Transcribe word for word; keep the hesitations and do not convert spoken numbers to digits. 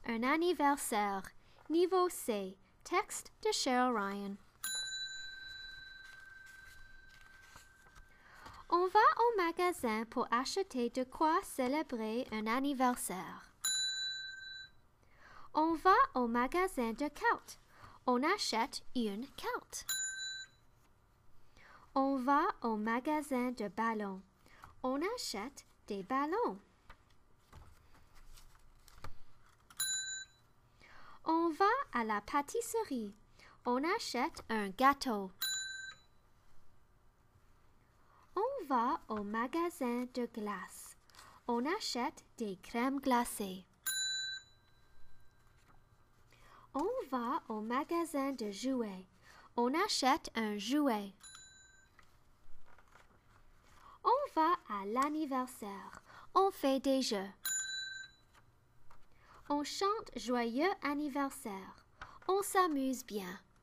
Un anniversaire. Niveau C. Texte de Cheryl Ryan. On va au magasin pour acheter de quoi célébrer un anniversaire. On va au magasin de cartes. On achète une carte. On va au magasin de ballons. On achète des ballons. On va à la pâtisserie. On achète un gâteau. On va au magasin de glace. On achète des crèmes glacées. On va au magasin de jouets. On achète un jouet. On va à l'anniversaire. On fait des jeux. On chante joyeux anniversaire. On s'amuse bien.